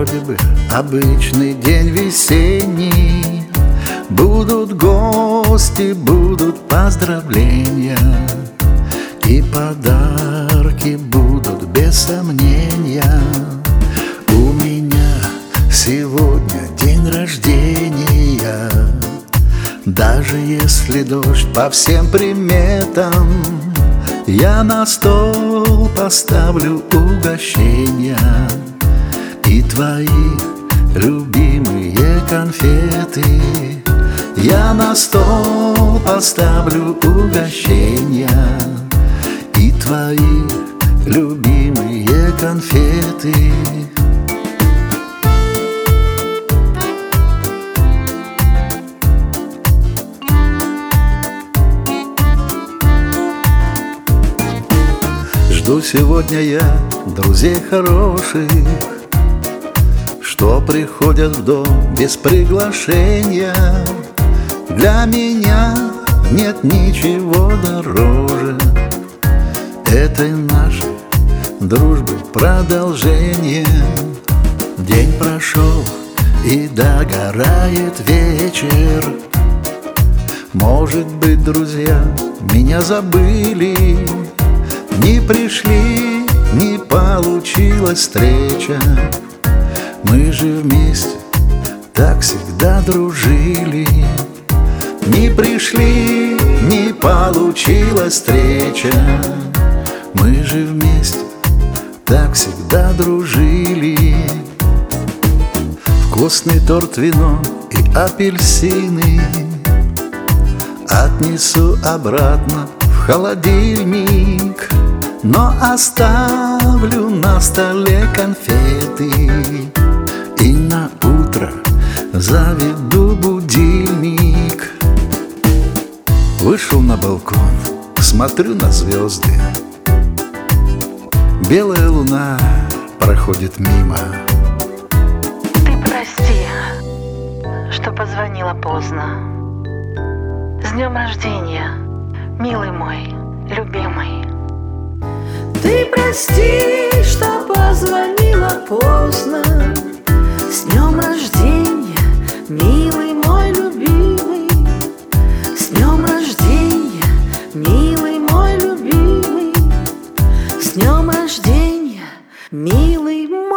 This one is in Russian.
Вроде бы обычный день весенний, будут гости, будут поздравления, и подарки будут без сомнения. У меня сегодня день рождения, даже если дождь по всем приметам, я на стол поставлю угощения и твои любимые конфеты. Я на стол поставлю угощения и твои любимые конфеты. Жду сегодня я друзей хороших, что приходят в дом без приглашения. Для меня нет ничего дороже этой нашей дружбы продолжение. День прошел и догорает вечер. Может быть, друзья меня забыли, не пришли, не получилась встреча. Мы же вместе так всегда дружили. Не пришли, не получилась встреча. Мы же вместе так всегда дружили. Вкусный торт, вино и апельсины отнесу обратно в холодильник, но оставлю на столе конфеты и на утро заведу будильник. Вышел на балкон, смотрю на звезды. Белая луна проходит мимо. Ты прости, что позвонила поздно. С днем рождения, милый мой, любимый. Ты прости, что позвонила поздно. С днем рождения, милый мой любимый. С днем рождения, милый мой любимый. С днем рождения, милый мой.